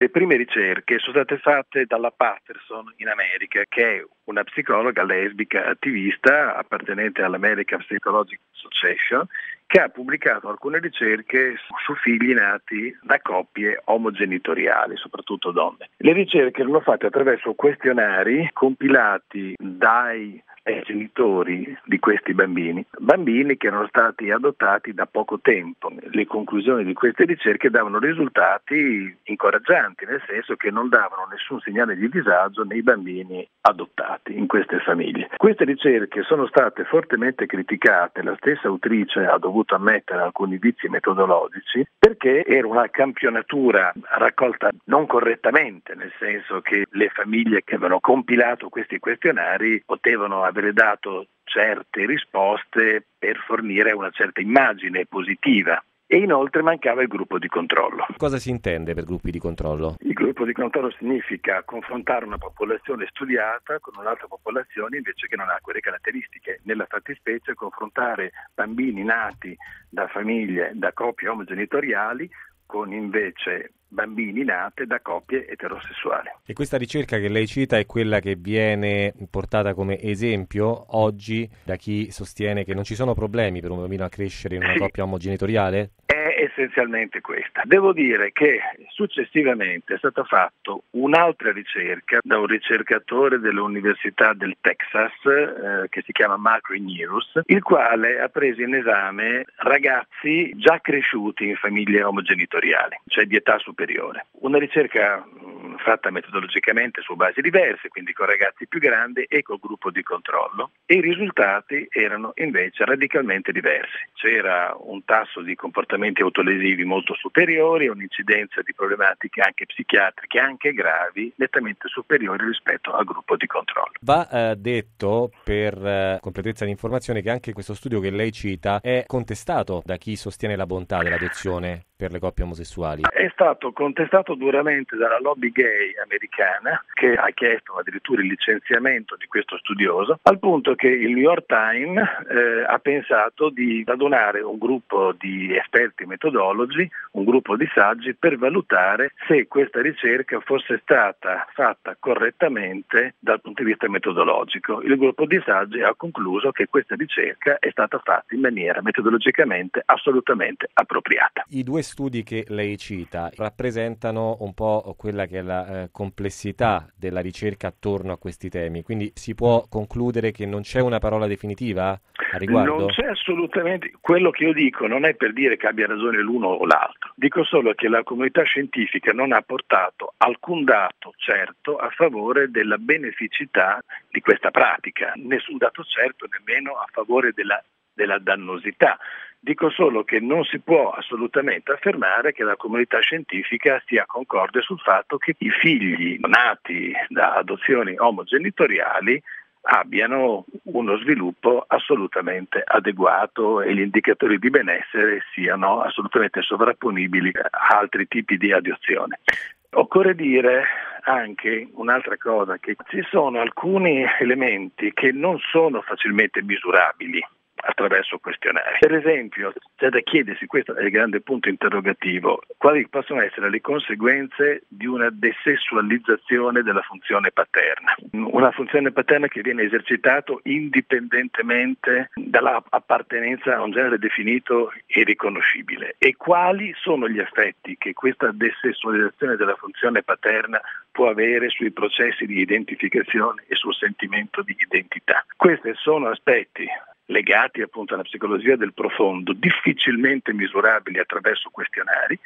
Le prime ricerche sono state fatte dalla Patterson in America, che è una psicologa lesbica attivista appartenente all'American Psychological Association, che ha pubblicato alcune ricerche su figli nati da coppie omogenitoriali, soprattutto donne. Le ricerche erano fatte attraverso questionari compilati dai genitori di questi bambini che erano stati adottati da poco tempo. Le conclusioni di queste ricerche davano risultati incoraggianti, nel senso che non davano nessun segnale di disagio nei bambini adottati in queste famiglie. Queste ricerche sono state fortemente criticate, la stessa autrice ha dovuto ammettere alcuni vizi metodologici, perché era una campionatura raccolta non correttamente, nel senso che le famiglie che avevano compilato questi questionari potevano avere dato certe risposte per fornire una certa immagine positiva. E inoltre mancava il gruppo di controllo. Cosa si intende per gruppi di controllo? Il gruppo di controllo significa confrontare una popolazione studiata con un'altra popolazione invece che non ha quelle caratteristiche. Nella fattispecie confrontare bambini nati da famiglie, da coppie omogenitoriali con invece bambini nati da coppie eterosessuali. E questa ricerca che lei cita è quella che viene portata come esempio oggi da chi sostiene che non ci sono problemi per un bambino a crescere in una coppia omogenitoriale? È essenzialmente questa. Devo dire che successivamente è stata fatta un'altra ricerca da un ricercatore dell'Università del Texas che si chiama Mark Renews, il quale ha preso in esame ragazzi già cresciuti in famiglie omogenitoriali, cioè di età superiore. Una ricerca fatta metodologicamente su basi diverse, quindi con ragazzi più grandi e col gruppo di controllo, e i risultati erano invece radicalmente diversi. C'era un tasso di comportamenti autolesivi molto superiori, un'incidenza di problematiche anche psichiatriche, anche gravi, nettamente superiori rispetto al gruppo di controllo. Va detto, per completezza di informazione, che anche questo studio che lei cita è contestato da chi sostiene la bontà dell'adozione per le coppie omosessuali. È stato contestato duramente dalla lobby gay americana, che ha chiesto addirittura il licenziamento di questo studioso, al punto che il New York Times ha pensato di radunare un gruppo di esperti metodologi, un gruppo di saggi, per valutare se questa ricerca fosse stata fatta correttamente dal punto di vista metodologico. Il gruppo di saggi ha concluso che questa ricerca è stata fatta in maniera metodologicamente assolutamente appropriata. I due studi che lei cita rappresentano un po' quella che è la complessità della ricerca attorno a questi temi, quindi si può concludere che non c'è una parola definitiva a riguardo? Non c'è assolutamente. Quello che io dico non è per dire che abbia ragione l'uno o l'altro, dico solo che la comunità scientifica non ha portato alcun dato certo a favore della beneficità di questa pratica, nessun dato certo nemmeno a favore della dannosità. Dico solo che non si può assolutamente affermare che la comunità scientifica sia concorde sul fatto che i figli nati da adozioni omogenitoriali abbiano uno sviluppo assolutamente adeguato e gli indicatori di benessere siano assolutamente sovrapponibili a altri tipi di adozione. Occorre dire anche un'altra cosa, che ci sono alcuni elementi che non sono facilmente misurabili attraverso questionari. Per esempio, c'è da chiedersi, questo è il grande punto interrogativo, quali possono essere le conseguenze di una desessualizzazione della funzione paterna. Una funzione paterna che viene esercitata indipendentemente dall'appartenenza a un genere definito e riconoscibile. E quali sono gli effetti che questa desessualizzazione della funzione paterna può avere sui processi di identificazione e sul sentimento di identità. Questi sono aspetti legati appunto alla psicologia del profondo, difficilmente misurabili attraverso questionari,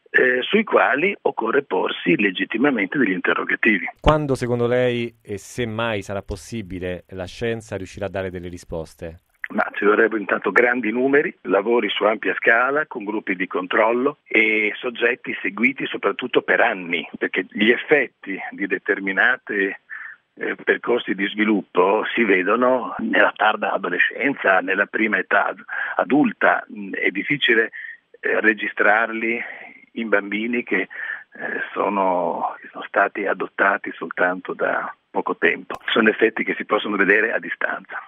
sui quali occorre porsi legittimamente degli interrogativi. Quando secondo lei, e se mai sarà possibile, la scienza riuscirà a dare delle risposte? Ma ci vorrebbero intanto grandi numeri, lavori su ampia scala, con gruppi di controllo e soggetti seguiti soprattutto per anni, perché gli effetti di determinate percorsi di sviluppo si vedono nella tarda adolescenza, nella prima età adulta. È difficile registrarli in bambini che sono stati adottati soltanto da poco tempo. Sono effetti che si possono vedere a distanza.